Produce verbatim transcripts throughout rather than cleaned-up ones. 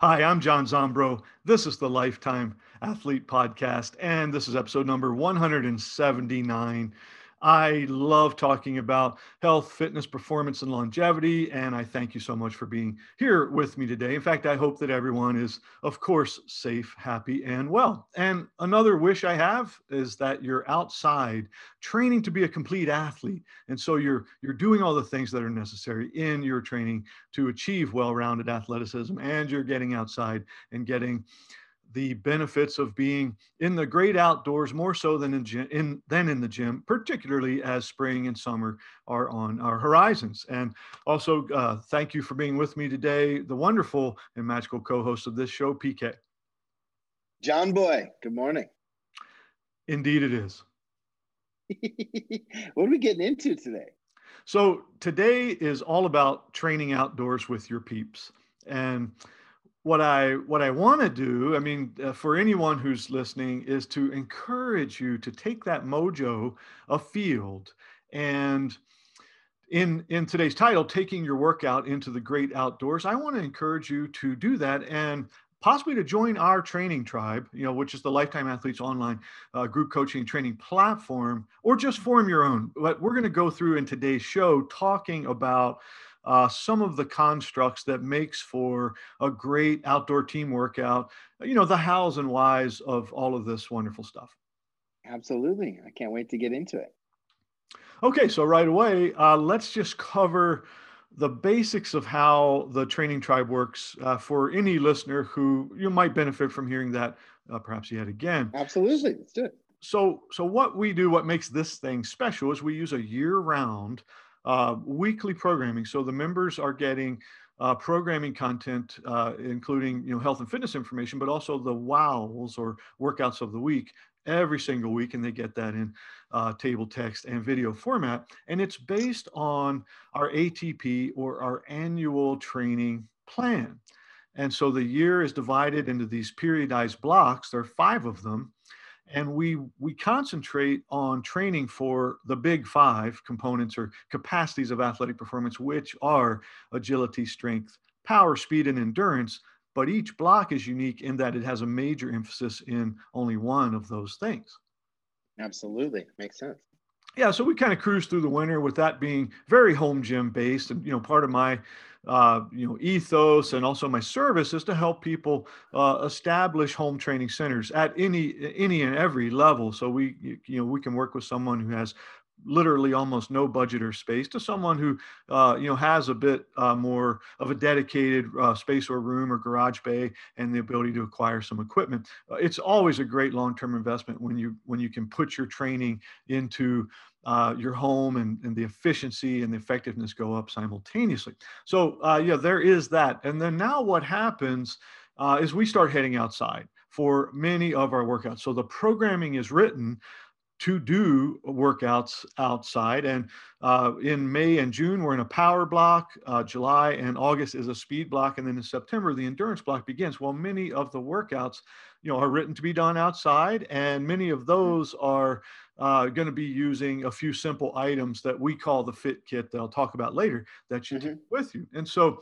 Hi, I'm John Zombro. This is the Lifetime Athlete Podcast, and this is episode number one hundred seventy-nine. I love talking about health, fitness, performance, and longevity, and I thank you so much for being here with me today. In fact, I hope that everyone is, of course, safe, happy, and well. And another wish I have is that you're outside training to be a complete athlete. And so you're you're doing all the things that are necessary in your training to achieve well-rounded athleticism, and you're getting outside and getting the benefits of being in the great outdoors more so than in, gym, in than in the gym, particularly as spring and summer are on our horizons. And also, uh, thank you for being with me today, the wonderful and magical co-host of this show, P K. John Boy, good morning. Indeed, it is. What are we getting into today? So today is all about training outdoors with your peeps. And what I what I want to do, I mean, uh, for anyone who's listening, is to encourage you to take that mojo afield. And in in today's title, taking your workout into the great outdoors, I want to encourage you to do that and possibly to join our training tribe, you know, which is the Lifetime Athletes online uh, group coaching training platform, or just form your own. But we're going to go through in today's show talking about uh, some of the constructs that makes for a great outdoor team workout, you know, the hows and whys of all of this wonderful stuff. Absolutely. I can't wait to get into it. Okay, so right away, uh, let's just cover the basics of how the training tribe works uh, for any listener who you might benefit from hearing that uh, perhaps yet again. Absolutely. Let's do it. So, so what we do, what makes this thing special is we use a year-round uh, weekly programming. So the members are getting uh, programming content, uh, including you know health and fitness information, but also the wows or workouts of the week every single week, and they get that in uh, table text and video format. And it's based on our A T P or our annual training plan. And so the year is divided into these periodized blocks. There are five of them. And we we concentrate on training for the big five components or capacities of athletic performance, which are agility, strength, power, speed, and endurance. But each block is unique in that it has a major emphasis in only one of those things. Absolutely. Makes sense. Yeah, so we kind of cruise through the winter with that being very home gym based, and you know, part of my uh, you know ethos and also my service is to help people uh, establish home training centers at any any and every level. So we you know we can work with someone who has literally almost no budget or space to someone who uh, you know has a bit uh, more of a dedicated uh, space or room or garage bay and the ability to acquire some equipment. Uh, it's always a great long-term investment when you when you can put your training into uh, your home and, and the efficiency and the effectiveness go up simultaneously. So uh, yeah, there is that. And then now what happens uh, is we start heading outside for many of our workouts. So the programming is written to do workouts outside. And uh, in May and June, we're in a power block. Uh, July and August is a speed block. And then in September, the endurance block begins. Well, many of the workouts, you know, are written to be done outside. And many of those are uh, going to be using a few simple items that we call the fit kit that I'll talk about later that you Mm-hmm. take with you. And so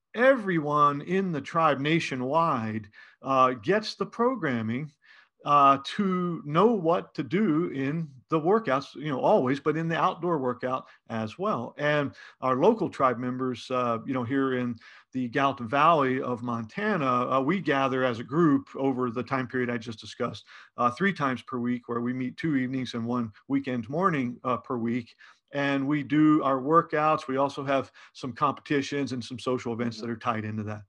everyone in the tribe nationwide uh, gets the programming uh, to know what to do in the workouts, you know, always, but in the outdoor workout as well. And our local tribe members, uh, you know, here in the Gallatin Valley of Montana, uh, we gather as a group over the time period I just discussed, uh, three times per week, where we meet two evenings and one weekend morning uh, per week. And we do our workouts. We also have some competitions and some social events Mm-hmm. that are tied into that.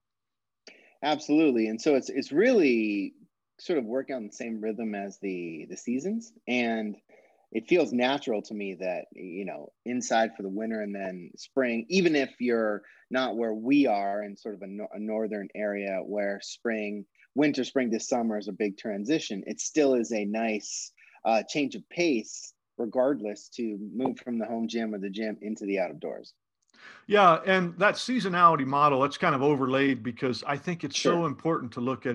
Absolutely. And so it's it's really sort of working on the same rhythm as the the seasons. And it feels natural to me that, you know, inside for the winter and then spring, even if you're not where we are in sort of a, no- a northern area where spring, winter, spring to summer is a big transition, it still is a nice uh, change of pace, regardless, to move from the home gym or the gym into the outdoors. Yeah, and that seasonality model, it's kind of overlaid because I think it's so Sure. important to look at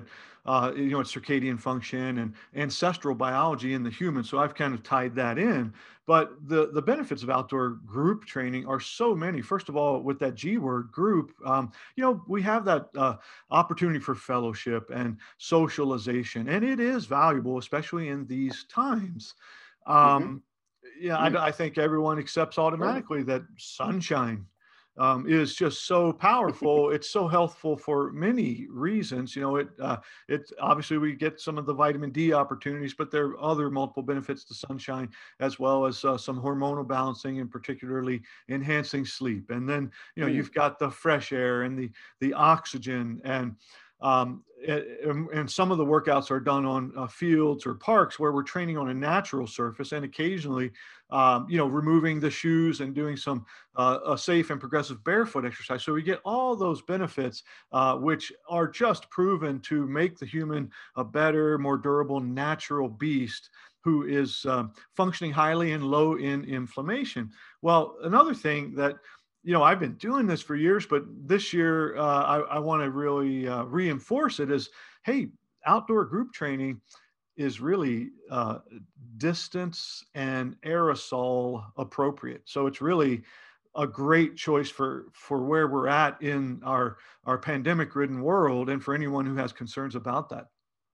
uh, you know, it's circadian function and ancestral biology in the human. So I've kind of tied that in. But the the benefits of outdoor group training are so many. First of all, with that G word, group, um, you know, we have that uh, opportunity for fellowship and socialization, and it is valuable, especially in these times. Hmm. Um, yeah, Mm, I, I think everyone accepts totally. automatically that sunshine um, is just so powerful. It's so healthful for many reasons. You know, it uh, it obviously we get some of the vitamin D opportunities, but there are other multiple benefits to sunshine, as well as uh, some hormonal balancing and particularly enhancing sleep. And then you know Mm, you've got the fresh air and the the oxygen and um, and, and some of the workouts are done on uh, fields or parks where we're training on a natural surface, and occasionally, um, you know, removing the shoes and doing some uh, a safe and progressive barefoot exercise. So we get all those benefits, uh, which are just proven to make the human a better, more durable, natural beast who is um, functioning highly and low in inflammation. Well, another thing that you know, I've been doing this for years, but this year uh, I, I want to really uh, reinforce it is, hey, outdoor group training is really uh, distance and aerosol appropriate. So it's really a great choice for for where we're at in our our pandemic ridden world and for anyone who has concerns about that.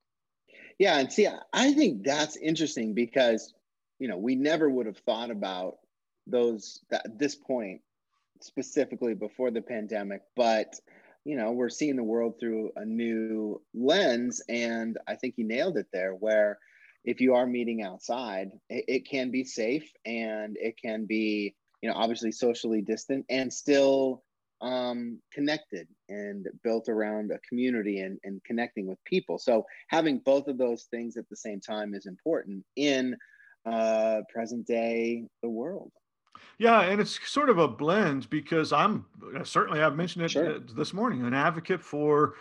yeah, and see, I I think that's interesting because you know we never would have thought about those that this point specifically before the pandemic, but you know we're seeing the world through a new lens, and I think you nailed it there. Where if you are meeting outside, it, it can be safe and it can be you know obviously socially distant and still um, connected and built around a community and, and connecting with people. So having both of those things at the same time is important in uh, present day the world. Yeah, and it's sort of a blend because I'm certainly I've mentioned it Sure. uh, this morning, an advocate for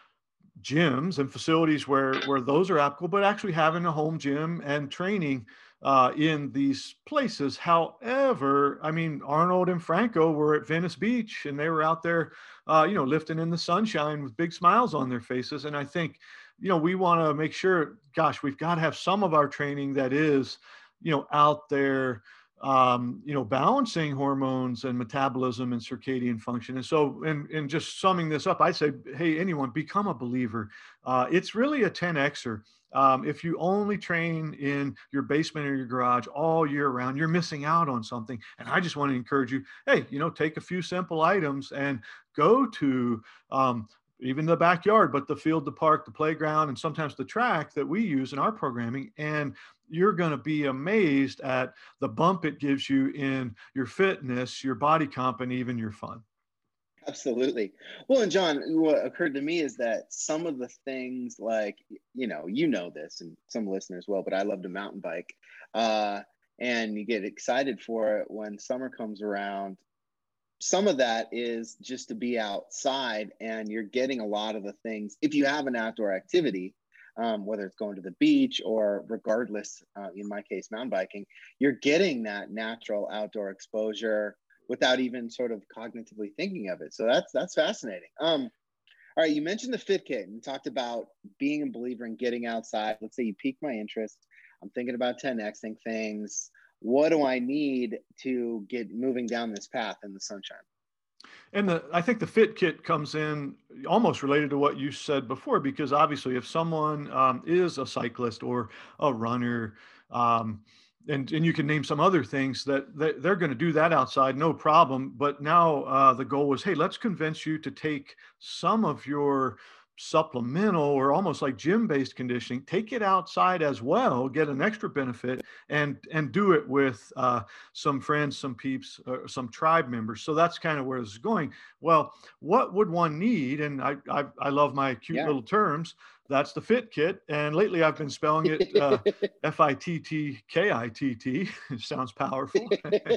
gyms and facilities where where those are applicable, but actually having a home gym and training uh, in these places. However, I mean Arnold and Franco were at Venice Beach and they were out there, uh, you know, lifting in the sunshine with big smiles on their faces. And I think, you know, we want to make sure, gosh, we've got to have some of our training that is, you know, out there um, you know, balancing hormones and metabolism and circadian function. And so, and, and just summing this up, I say, hey, anyone, become a believer. Uh, it's really a ten Xer. Um, if you only train in your basement or your garage all year round, you're missing out on something. And I just want to encourage you, hey, you know, take a few simple items and go to um, even the backyard, but the field, the park, the playground, and sometimes the track that we use in our programming. And you're going to be amazed at the bump it gives you in your fitness, your body comp, and even your fun. Absolutely. Well, and John, what occurred to me is that some of the things like, you know, you know this and some listeners will, but I love to mountain bike. Uh, and you get excited for it when summer comes around. Some of that is just to be outside and you're getting a lot of the things. If you have an outdoor activity, um, whether it's going to the beach or regardless, uh, in my case, mountain biking, you're getting that natural outdoor exposure without even sort of cognitively thinking of it. So that's that's fascinating. Um, all right, you mentioned the Fit Kit and talked about being a believer in getting outside. Let's say you piqued my interest. I'm thinking about ten Xing things. What do I need to get moving down this path in the sunshine? And the, I think the fit kit comes in almost related to what you said before, because obviously, if someone um, is a cyclist or a runner, um, and and you can name some other things that, that they're going to do that outside, no problem. But now uh, the goal was, hey, let's convince you to take some of your supplemental or almost like gym-based conditioning, take it outside as well, get an extra benefit, and and do it with uh, some friends, some peeps, uh, some tribe members. So that's kind of where this is going. Well, what would one need? And I, I, I love my cute Yeah. little terms. That's the fit kit. And lately I've been spelling it uh, F I T T K I T T. It sounds powerful.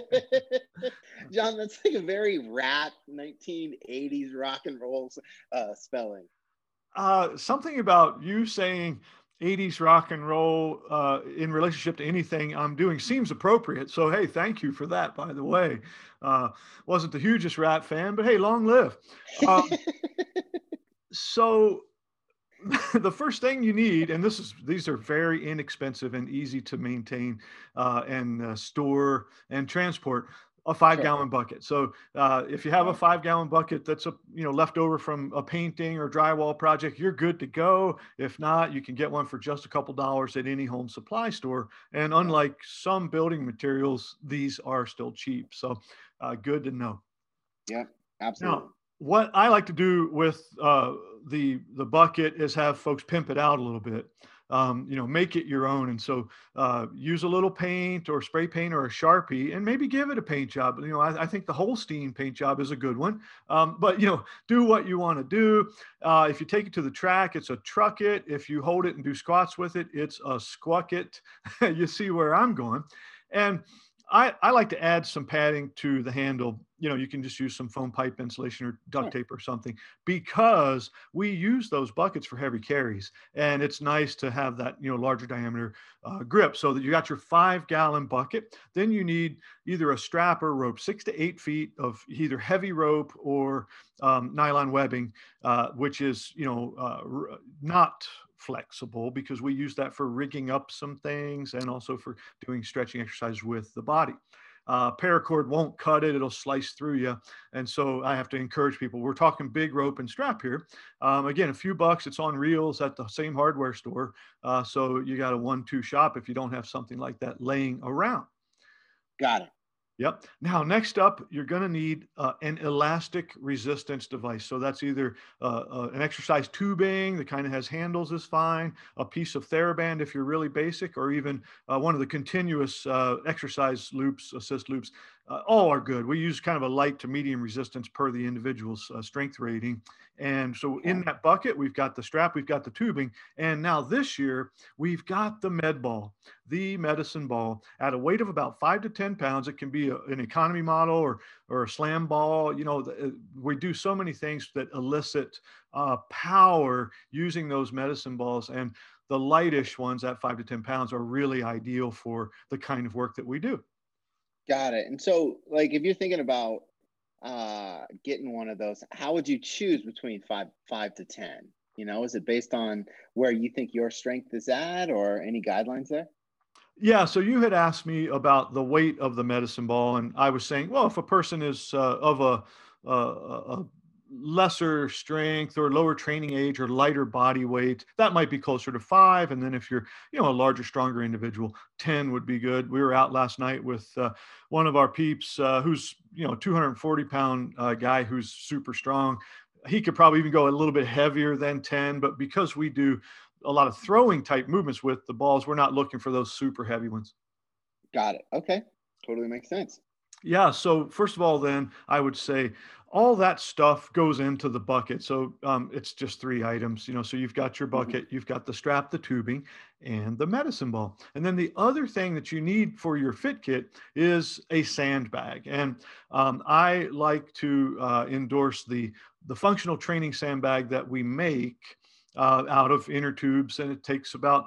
John, that's like a very rat nineteen eighties rock and roll uh, spelling. Uh, something about you saying eighties rock and roll uh, in relationship to anything I'm doing seems appropriate. So, hey, thank you for that, by the way. Uh, wasn't the hugest Rat fan, but hey, long live. Um, so the first thing you need, and this is these are very inexpensive and easy to maintain uh, and uh, store and transport. A five Sure. gallon bucket. So uh, if you have a Right. five gallon bucket that's a you know left over from a painting or drywall project, you're good to go. If not, you can get one for just a couple dollars at any home supply store. And Right. unlike some building materials, these are still cheap. So uh, good to know. Yep. Now, Absolutely. what I like to do with uh, the the bucket is have folks pimp it out a little bit. Um, you know, make it your own, and so uh, use a little paint or spray paint or a Sharpie, and maybe give it a paint job. You know, I, I think the Holstein paint job is a good one. Um, but you know, do what you want to do. Uh, if you take it to the track, it's a truck it. If you hold it and do squats with it, it's a squuck it. You see where I'm going, and I, I like to add some padding to the handle. You know, you can just use some foam pipe insulation or duct Sure. tape or something because we use those buckets for heavy carries. And it's nice to have that, you know, larger diameter uh, grip so that you got your five gallon bucket. Then you need either a strap or rope, six to eight feet of either heavy rope or um, nylon webbing, uh, which is, you know, uh, not flexible because we use that for rigging up some things and also for doing stretching exercise with the body. Uh, paracord won't cut it, it'll slice through you. And so I have to encourage people. We're talking big rope and strap here. Um, again, a few bucks, it's on reels at the same hardware store. Uh, so you got a one two shop if you don't have something like that laying around. Got it. Yep. Now, next up, you're going to need uh, an elastic resistance device. So that's either uh, uh, an exercise tubing that kind of has handles is fine, a piece of TheraBand if you're really basic, or even uh, one of the continuous uh, exercise loops, assist loops. Uh, all are good. We use kind of a light to medium resistance per the individual's uh, strength rating. And so in Okay. that bucket, we've got the strap, we've got the tubing. And now this year, we've got the med ball, the medicine ball at a weight of about five to ten pounds. It can be a, an economy model or, or a slam ball. You know, the, uh, we do so many things that elicit uh, power using those medicine balls. And the lightish ones at five to ten pounds are really ideal for the kind of work that we do. Got it. And so, like, if you're thinking about uh, getting one of those, how would you choose between five, five to ten? You know, is it based on where you think your strength is at, or any guidelines there? Yeah, so you had asked me about the weight of the medicine ball, and I was saying, well, if a person is uh, of a, a, a lesser strength or lower training age or lighter body weight, that might be closer to five. And then if you're, you know, a larger, stronger individual, ten would be good. We were out last night with uh, one of our peeps uh, who's, you know, two hundred forty pound uh, guy who's super strong. He could probably even go a little bit heavier than ten, but because we do a lot of throwing type movements with the balls, we're not looking for those super heavy ones. Got it. Okay. Totally makes sense. Yeah. So first of all, then I would say all that stuff goes into the bucket. So um, it's just three items, you know. So you've got your Hmm. bucket, you've got the strap, the tubing, and the medicine ball. And then the other thing that you need for your fit kit is a sandbag. And um, I like to uh, endorse the the functional training sandbag that we make uh, out of inner tubes, and it takes about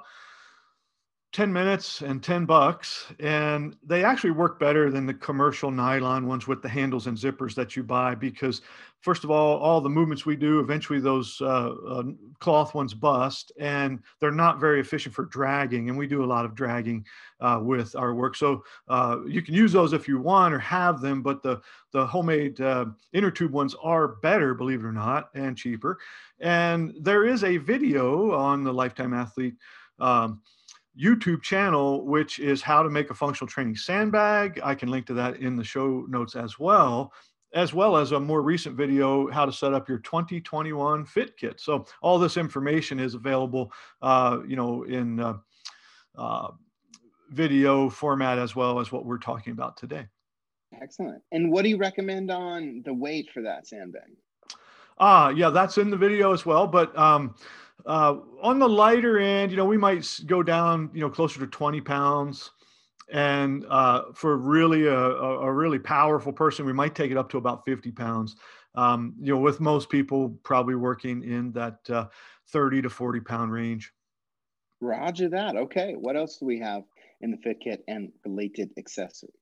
ten minutes and ten bucks, and they actually work better than the commercial nylon ones with the handles and zippers that you buy because first of all all the movements we do, eventually those uh, uh, cloth ones bust and they're not very efficient for dragging, and we do a lot of dragging uh, with our work. So uh, you can use those if you want or have them, but the the homemade uh, inner tube ones are better, believe it or not, and cheaper. And there is a video on the Lifetime Athlete um, YouTube channel, which is how to make a functional training sandbag. I can link to that in the show notes as well, as well as a more recent video, how to set up your twenty twenty-one fit kit. So all this information is available, uh, you know, in uh, uh, video format as well as what we're talking about today. Excellent. And what do you recommend on the weight for that sandbag? Ah, yeah, that's in the video as well. But um, uh, on the lighter end, you know, we might s- go down, you know, closer to twenty pounds. And uh, for really a, a, a really powerful person, we might take it up to about fifty pounds. Um, you know, with most people probably working in that uh, thirty to forty pound range. Roger that. Okay. What else do we have in the fit kit and related accessories?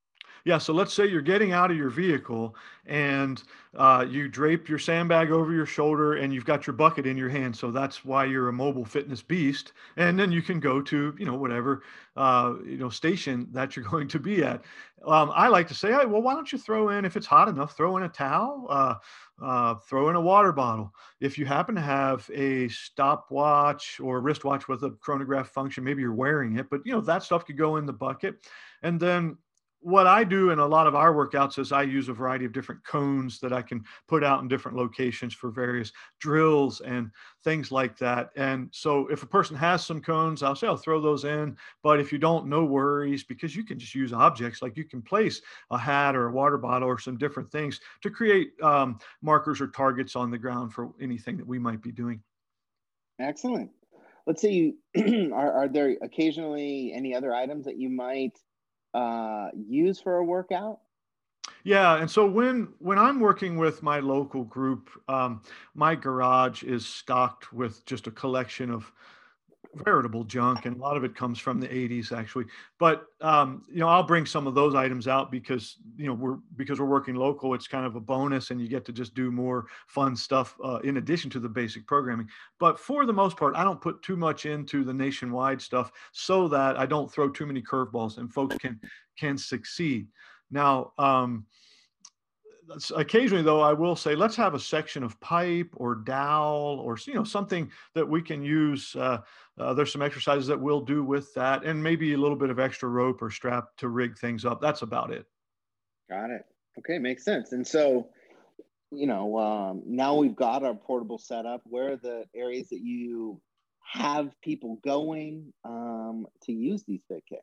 Yeah, so let's say you're getting out of your vehicle and uh, you drape your sandbag over your shoulder and you've got your bucket in your hand. So that's why you're a mobile fitness beast. And then you can go to, you know, whatever, uh, you know, station that you're going to be at. Um, I like to say, hey, well, why don't you throw in, if it's hot enough, throw in a towel, uh, uh, throw in a water bottle. If you happen to have a stopwatch or wristwatch with a chronograph function, maybe you're wearing it, but you know, that stuff could go in the bucket. And then what I do in a lot of our workouts is I use a variety of different cones that I can put out in different locations for various drills and things like that. And so if a person has some cones, I'll say I'll throw those in. But if you don't, no worries, because you can just use objects, like you can place a hat or a water bottle or some different things to create um, markers or targets on the ground for anything that we might be doing. Excellent. Let's say you are, are there occasionally any other items that you might uh, use for a workout? Yeah, and so when when I'm working with my local group, um, my garage is stocked with just a collection of veritable junk, and a lot of it comes from the eighties actually. But um, you know, I'll bring some of those items out because you know we're because we're working local. It's kind of a bonus, and you get to just do more fun stuff uh, in addition to the basic programming. But for the most part, I don't put too much into the nationwide stuff so that I don't throw too many curveballs and folks can can succeed. Now, um, occasionally though, I will say, let's have a section of pipe or dowel or, you know, something that we can use. Uh, uh, there's some exercises that we'll do with that and maybe a little bit of extra rope or strap to rig things up. That's about it. Got it. Okay, makes sense. And so, you know, um, now we've got our portable setup. Where are the areas that you have people going um, to use these fit kits?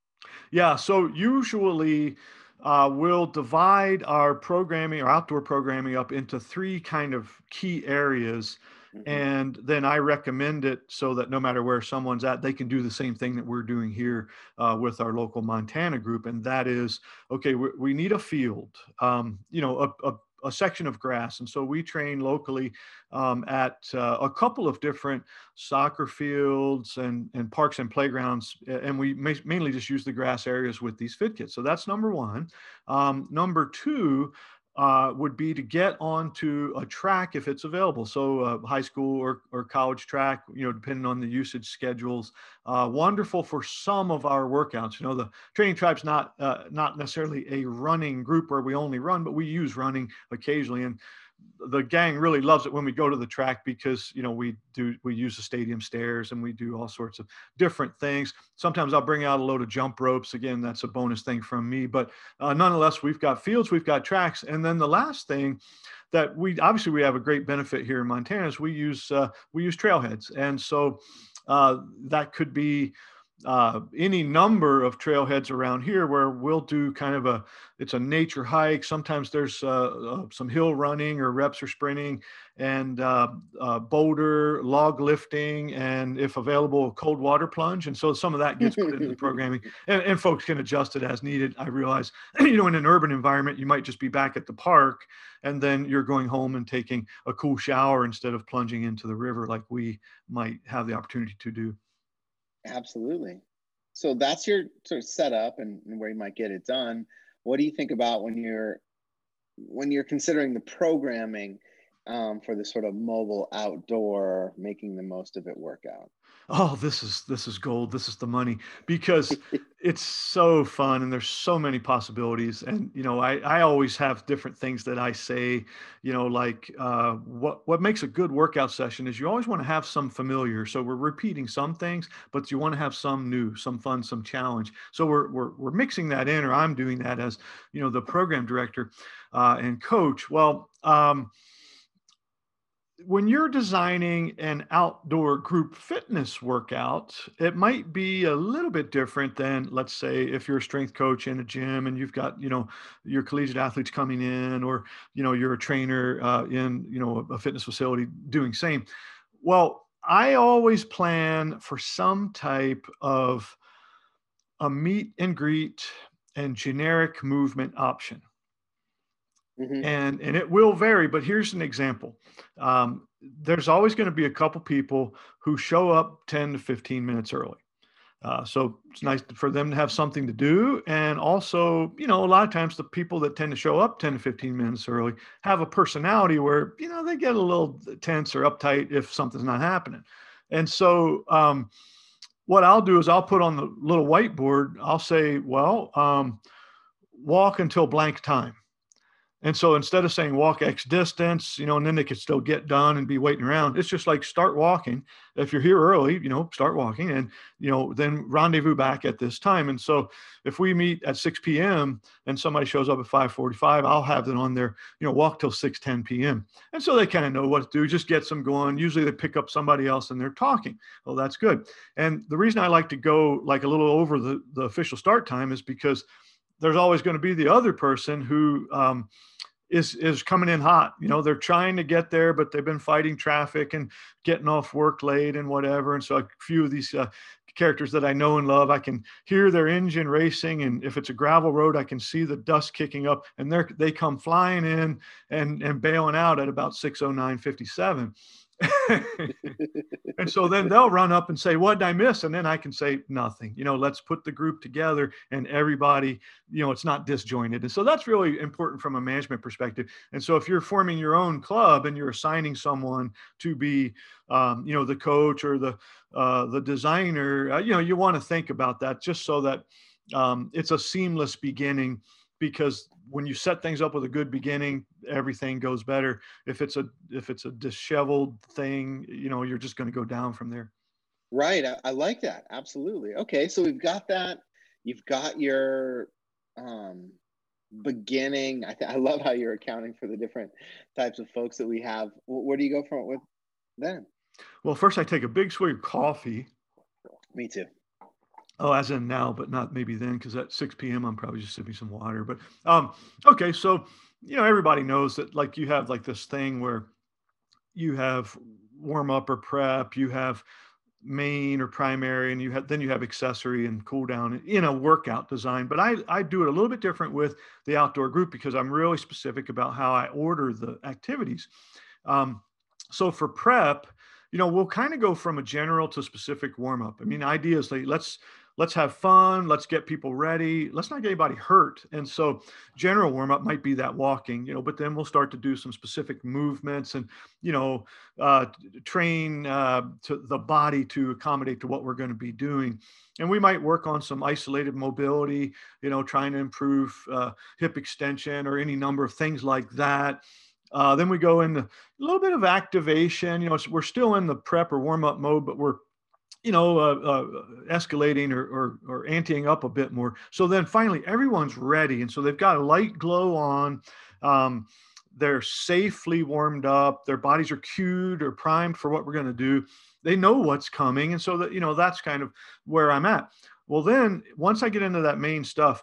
Yeah, so usually uh, we'll divide our programming, our outdoor programming up into three kind of key areas. Hmm. And then I recommend it so that no matter where someone's at, they can do the same thing that we're doing here uh, with our local Montana group. And that is, okay, we, we need a field, um, you know, a, a, a section of grass. And so we train locally um, at uh, a couple of different soccer fields and, and parks and playgrounds. And we ma- mainly just use the grass areas with these fit kits. So that's number one. Um, number two, uh, would be to get onto a track if it's available. So uh, high school or, or college track, you know, depending on the usage schedules. Uh, wonderful for some of our workouts. You know, the Training Tribe's not uh, not necessarily a running group where we only run, but we use running occasionally. And the gang really loves it when we go to the track because you know we do we use the stadium stairs and we do all sorts of different things. Sometimes I'll bring out a load of jump ropes. Again, that's a bonus thing from me, but uh, nonetheless, we've got fields, we've got tracks. And then the last thing that we obviously we have a great benefit here in Montana is we use uh, we use trailheads. And so uh, that could be uh, any number of trailheads around here where we'll do kind of a it's a nature hike. Sometimes there's uh, uh, some hill running or reps or sprinting and uh, uh, boulder log lifting, and if available, a cold water plunge. And so some of that gets put into the programming, and, and folks can adjust it as needed. I realize you know in an urban environment you might just be back at the park and then you're going home and taking a cool shower instead of plunging into the river like we might have the opportunity to do. Absolutely. So that's your sort of setup and, and where you might get it done. What do you think about when you're when you're considering the programming um, for the sort of mobile outdoor, making the most of it workout? Oh, this is this is gold. This is the money because it's so fun and there's so many possibilities. And you know, I I always have different things that I say. You know, like uh, what what makes a good workout session is you always want to have some familiar. So we're repeating some things, but you want to have some new, some fun, some challenge. So we're we're we're mixing that in, or I'm doing that as you know the program director uh, and coach. Well. Um, when you're designing an outdoor group fitness workout, it might be a little bit different than, let's say, if you're a strength coach in a gym and you've got, you know, your collegiate athletes coming in, or, you know, you're a trainer uh, in, you know, a fitness facility doing same. Well, I always plan for some type of a meet and greet and generic movement option. Hmm. and and it will vary, but here's an example. um, there's always going to be a couple people who show up ten to fifteen minutes early. Uh, so it's nice for them to have something to do. And also, you know, a lot of times the people that tend to show up ten to fifteen minutes early have a personality where, you know, they get a little tense or uptight if something's not happening. And so, um, what I'll do is I'll put on the little whiteboard, I'll say, well, um, walk until blank time. And so instead of saying walk X distance, you know, and then they could still get done and be waiting around, it's just like start walking. If you're here early, you know, start walking and, you know, then rendezvous back at this time. And so if we meet at six p.m. and somebody shows up at five forty-five, I'll have them on there, you know, walk till six ten p.m. And so they kind of know what to do, just get them going. Usually they pick up somebody else and they're talking. Well, that's good. And the reason I like to go like a little over the, the official start time is because there's always going to be the other person who, um, is is coming in hot. You know, they're trying to get there, but they've been fighting traffic and getting off work late and whatever. And so a few of these uh, characters that I know and love, I can hear their engine racing. And if it's a gravel road, I can see the dust kicking up, and they're, they come flying in and, and bailing out at about six oh nine fifty-seven. And so then they'll run up and say, what did I miss? And then I can say nothing. You know, let's put the group together and everybody, you know, it's not disjointed. And so that's really important from a management perspective. And so if you're forming your own club and you're assigning someone to be, um, you know, the coach or the, uh, the designer, uh, you know, you want to think about that just so that um, it's a seamless beginning. Because when you set things up with a good beginning, everything goes better. If it's a if it's a disheveled thing, you know, you're just going to go down from there. Right. I, I like that. Absolutely. Okay. So we've got that. You've got your um, beginning. I, th- I love how you're accounting for the different types of folks that we have. Where do you go from with then? Well, first I take a big swig of coffee. Me too. Oh, as in now, but not maybe then, because at six p.m. I'm probably just sipping some water. But um, okay, so you know everybody knows that like you have like this thing where you have warm up or prep, you have main or primary, and you have then you have accessory and cool down in a workout design. But I I do it a little bit different with the outdoor group because I'm really specific about how I order the activities. Um, so for prep, you know, we'll kind of go from a general to specific warm up. I mean, ideas like let's let's have fun, let's get people ready, let's not get anybody hurt. And so general warm up might be that walking, you know, but then we'll start to do some specific movements and, you know, uh, train uh, to the body to accommodate to what we're going to be doing. And we might work on some isolated mobility, you know, trying to improve uh, hip extension or any number of things like that. Uh, then we go into a little bit of activation. You know, so we're still in the prep or warm up mode, but we're, you know, uh, uh, escalating or, or, or anteing up a bit more. So then finally everyone's ready. And so they've got a light glow on. Um, they're safely warmed up. Their bodies are cued or primed for what we're going to do. They know what's coming. And so that, you know, that's kind of where I'm at. Well, then once I get into that main stuff,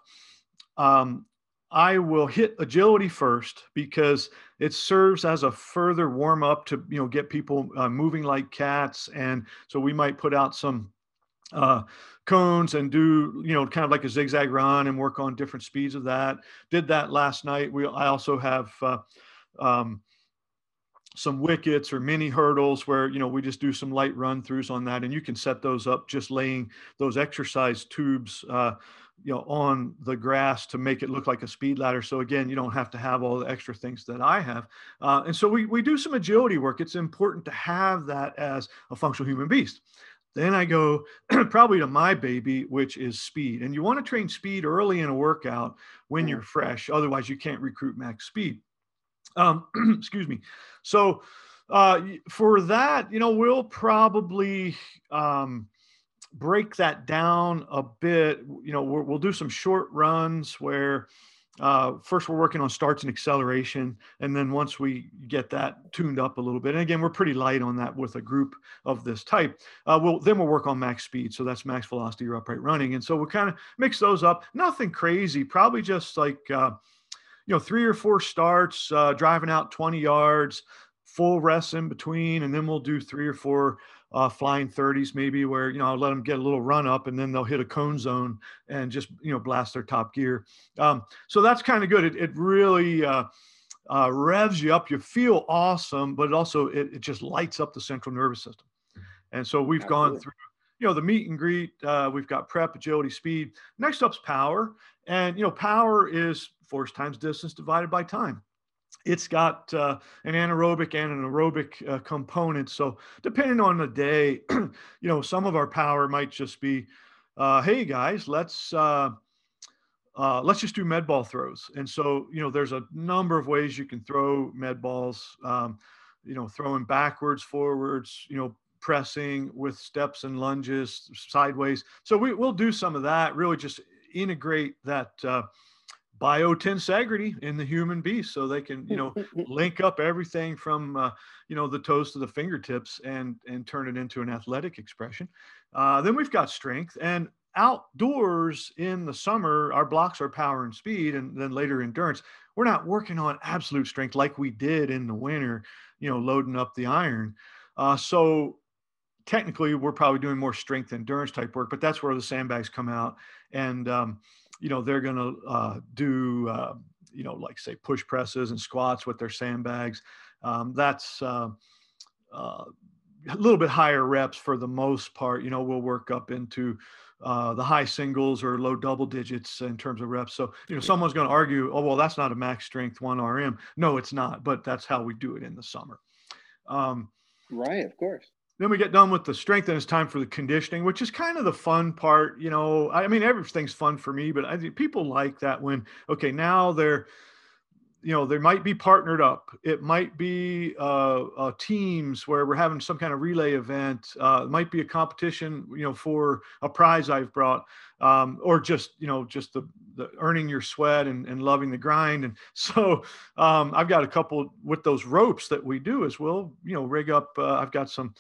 um, I will hit agility first because it serves as a further warm up to, you know, get people uh, moving like cats. And so we might put out some uh, cones and do, you know, kind of like a zigzag run and work on different speeds of that. Did that last night. We, I also have uh, um, some wickets or mini hurdles where, you know, we just do some light run throughs on that. And you can set those up just laying those exercise tubes uh, you know, on the grass to make it look like a speed ladder. So again, you don't have to have all the extra things that I have. Uh, and so we, we do some agility work. It's important to have that as a functional human beast. Then I go probably to my baby, which is speed. And you want to train speed early in a workout when you're fresh. Otherwise you can't recruit max speed. Um, excuse me. So uh, for that, you know, we'll probably, um, break that down a bit. You know, we'll, we'll do some short runs where uh, first we're working on starts and acceleration. And then once we get that tuned up a little bit, and again, we're pretty light on that with a group of this type, uh, we'll, then we'll work on max speed. So that's max velocity or upright running. And so we'll kind of mix those up. Nothing crazy, probably just like, uh, you know, three or four starts, uh, driving out twenty yards, full rests in between. And then we'll do three or four Uh, flying thirties maybe where, you know, I'll let them get a little run up and then they'll hit a cone zone and just, you know, blast their top gear. Um, so that's kind of good. It, it really uh, uh, revs you up. You feel awesome, but it also, it, it just lights up the central nervous system. And so we've Absolutely. gone through, you know, the meet and greet, uh, we've got prep, agility, speed. Next up's power. And, you know, power is force times distance divided by time. It's got uh, an anaerobic and an aerobic uh, component. So depending on the day, you know, some of our power might just be, uh, hey guys, let's uh, uh, let's just do med ball throws. And so, you know, there's a number of ways you can throw med balls, um, you know, throwing backwards, forwards, you know, pressing with steps and lunges, sideways. So we, we'll do some of that, really just integrate that uh, biotensegrity in the human beast so they can, you know, link up everything from, uh, you know, the toes to the fingertips and, and turn it into an athletic expression. Uh, then we've got strength, and outdoors in the summer, our blocks are power and speed, and then later endurance. We're not working on absolute strength like we did in the winter, you know, loading up the iron. Uh, so technically we're probably doing more strength endurance type work, but that's where the sandbags come out. And, um, you know, they're going to uh, do, uh, you know, like say push presses and squats with their sandbags. Um, that's uh, uh, a little bit higher reps for the most part. You know, we'll work up into uh, the high singles or low double digits in terms of reps. So, you know, someone's going to argue, oh, well, that's not a max strength one R M. No, it's not, but that's how we do it in the summer. Um, Right, of course. then we get done with the strength, and it's time for the conditioning, which is kind of the fun part. You know, I mean, everything's fun for me, but I think people like that when, okay, now they're, you know, they might be partnered up. It might be uh, uh, teams where we're having some kind of relay event. Uh, it might be a competition, you know, for a prize I've brought, um, or just, you know, just the, the earning your sweat and, and loving the grind. And so um, I've got a couple with those ropes that we do as well, you know, rig up. Uh, I've got some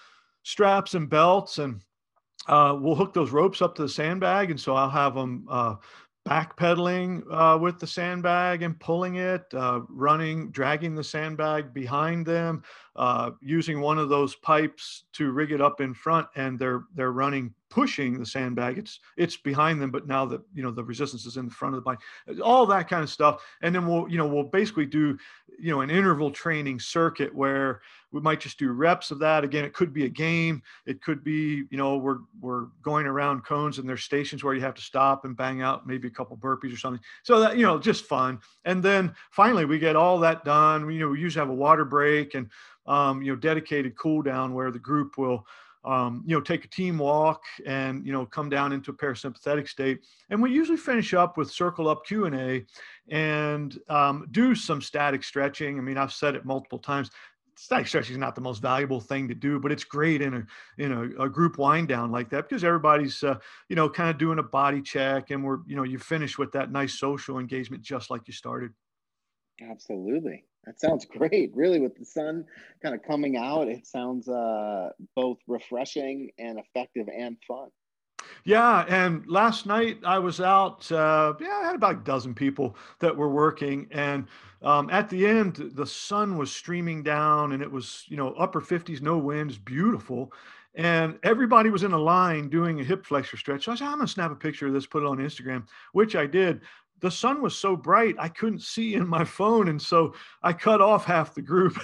straps and belts, and uh, we'll hook those ropes up to the sandbag. And so I'll have them uh, backpedaling uh, with the sandbag and pulling it, uh, running, dragging the sandbag behind them, uh, using one of those pipes to rig it up in front, and they're they're running, pushing the sandbag. It's it's behind them, but now that, you know, the resistance is in the front of the bike, all that kind of stuff. And then we'll, you know, we'll basically do, you know, an interval training circuit where we might just do reps of that. Again, it could be a game. It could be, you know, we're we're going around cones, and there's stations where you have to stop and bang out maybe a couple burpees or something. So that, you know, just fun. And then finally we get all that done. You know, we usually have a water break and um, you know, dedicated cool down where the group will um, you know, take a team walk and, you know, come down into a parasympathetic state. And we usually finish up with circle up Q and A and um, do some static stretching. I mean, I've said it multiple times. Static stretching is not the most valuable thing to do, but it's great in a in a, a group wind down like that, because everybody's uh, you know, kind of doing a body check, and we're, you know, you finish with that nice social engagement just like you started. Absolutely. That sounds great. Really, with the sun kind of coming out, it sounds uh, both refreshing and effective and fun. Yeah, and last night I was out. Uh, yeah, I had about a dozen people that were working, and um, at the end, the sun was streaming down, and it was, you know, upper fifties, no winds, beautiful, and everybody was in a line doing a hip flexor stretch. So I said, I'm gonna snap a picture of this, put it on Instagram, which I did. The sun was so bright I couldn't see in my phone, and so I cut off half the group.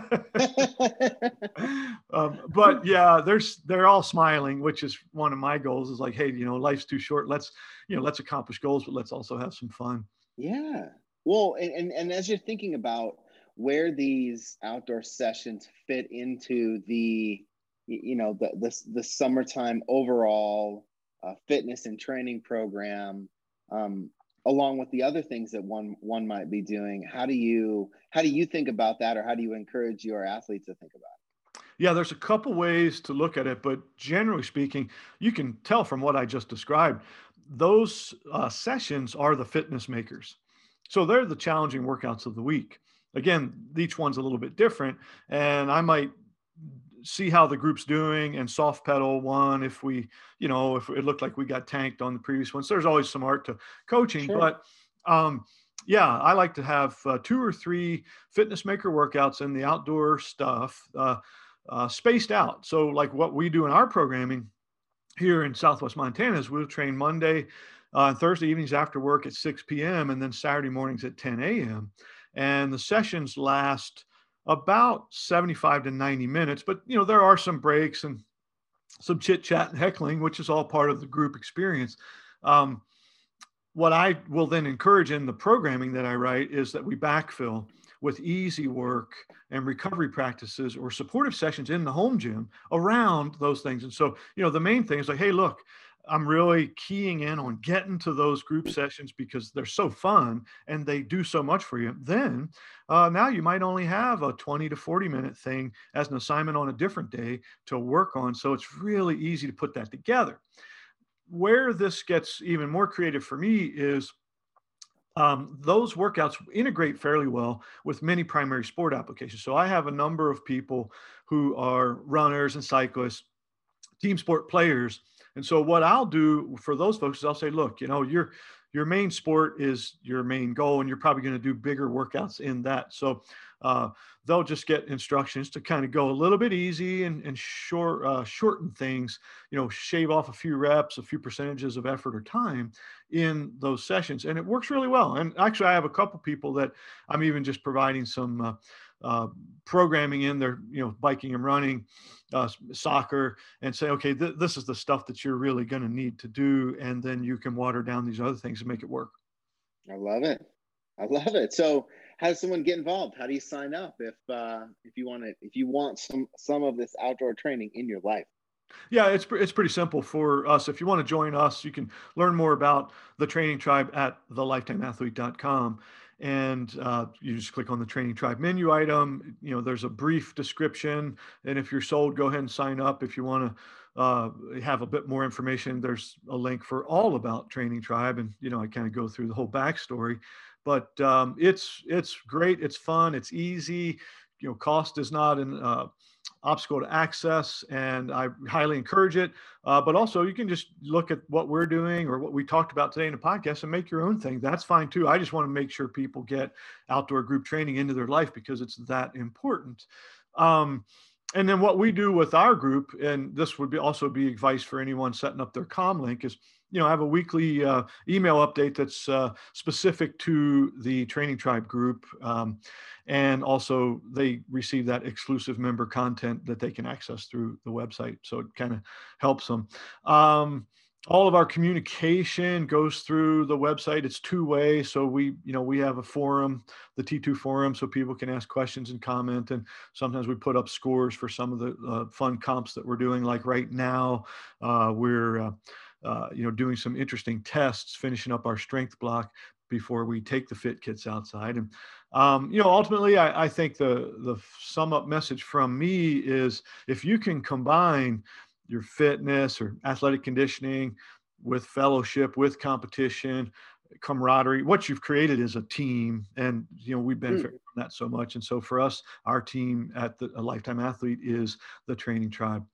um, but yeah, there's they're all smiling, which is one of my goals. Is like, hey, you know, life's too short. Let's, you know, let's accomplish goals, but let's also have some fun. Yeah. Well, and, and and as you're thinking about where these outdoor sessions fit into the, y- you know, the the, the summertime overall uh, fitness and training program, um, along with the other things that one one might be doing, how do you how do you think about that, or how do you encourage your athletes to think about Yeah, there's a couple ways to look at it, but generally speaking, you can tell from what I just described, those uh, sessions are the fitness makers. So they're the challenging workouts of the week. Again, each one's a little bit different, and I might see how the group's doing and soft pedal one if we, you know, if it looked like we got tanked on the previous one. So there's always some art to it? coaching, Sure. but um, yeah, I like to have uh, two or three fitness maker workouts in the outdoor stuff. Uh, uh, spaced out. So like what we do in our programming here in Southwest Montana is we'll train Monday uh, and Thursday evenings after work at six p m and then Saturday mornings at ten a m. And the sessions last about seventy-five to ninety minutes, but you know, there are some breaks, and some chit chat and heckling, which is all part of the group experience. Um, what I will then encourage in the programming that I write is that we backfill with easy work and recovery practices or supportive sessions in the home gym around those things. And so, you know, the main thing is like, hey, look, I'm really keying in on getting to those group sessions because they're so fun and they do so much for you. Then uh, now you might only have a twenty to forty minute thing as an assignment on a different day to work on. So it's really easy to put that together. Where this gets even more creative for me is um, those workouts integrate fairly well with many primary sport applications. So I have a number of people who are runners and cyclists, team sport players. And so what I'll do for those folks is I'll say, look, you know, your your main sport is your main goal, and you're probably going to do bigger workouts in that. So uh, they'll just get instructions to kind of go a little bit easy and, and short, uh, shorten things, you know, shave off a few reps, a few percentages of effort or time in those sessions. And it works really well. And actually, I have a couple people that I'm even just providing some uh, uh, programming in their, you know, biking and running, uh, soccer, and say, okay, th- this is the stuff that you're really going to need to do. And then you can water down these other things and make it work. I love it. I love it. So how does someone get involved? How do you sign up if uh, if you want to if you want some some of this outdoor training in your life? Yeah, it's pre- it's pretty simple for us. If you want to join us, you can learn more about the Training Tribe at the lifetime athlete dot com, and uh, you just click on the Training Tribe menu item. You know, there's a brief description, and if you're sold, go ahead and sign up. If you want to uh, have a bit more information, there's a link for all about Training Tribe, and you know, I kind of go through the whole backstory. But um, it's it's great. It's fun. It's easy. You know, cost is not an uh, obstacle to access, and I highly encourage it. Uh, but also, you can just look at what we're doing or what we talked about today in the podcast and make your own thing. That's fine too. I just want to make sure people get outdoor group training into their life because it's that important. Um, and then what we do with our group, and this would be also be advice for anyone setting up their Comlink, is you know, I have a weekly uh, email update that's uh, specific to the Training Tribe group. Um, and also they receive that exclusive member content that they can access through the website. So it kind of helps them. Um, all of our communication goes through the website. It's two way. So we, you know, we have a forum, the T two forum, so people can ask questions and comment. And sometimes we put up scores for some of the uh, fun comps that we're doing. Like right now, uh, we're, uh, uh, you know, doing some interesting tests, finishing up our strength block before we take the fit kits outside. And, um, you know, ultimately, I, I think the, the sum up message from me is if you can combine your fitness or athletic conditioning with fellowship, with competition, camaraderie, what you've created is a team. And, you know, we benefit mm. from that so much. And so for us, our team at the a Lifetime Athlete is the Training Tribe.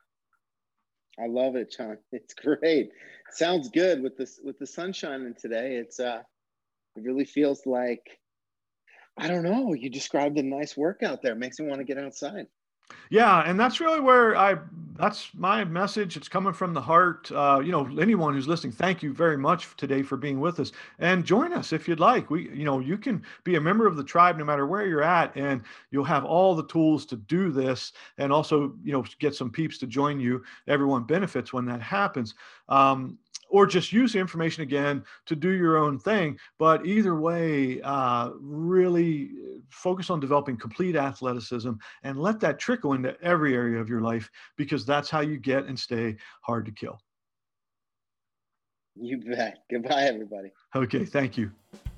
I love it, John. It's great. Sounds good with this with the sun shining today. It's uh it really feels like, I don't know, you described a nice workout there. It makes me want to get outside. Yeah, and that's really where I that's my message. It's coming from the heart. Uh, you know, anyone who's listening, thank you very much today for being with us. And join us if you'd like. We, you know, you can be a member of the tribe no matter where you're at, and you'll have all the tools to do this, and also, you know, get some peeps to join you. Everyone benefits when that happens. Um, or just use the information again to do your own thing. But either way, uh, really focus on developing complete athleticism and let that trickle into every area of your life, because that's how you get and stay hard to kill. You bet. Goodbye, everybody. Okay, thank you.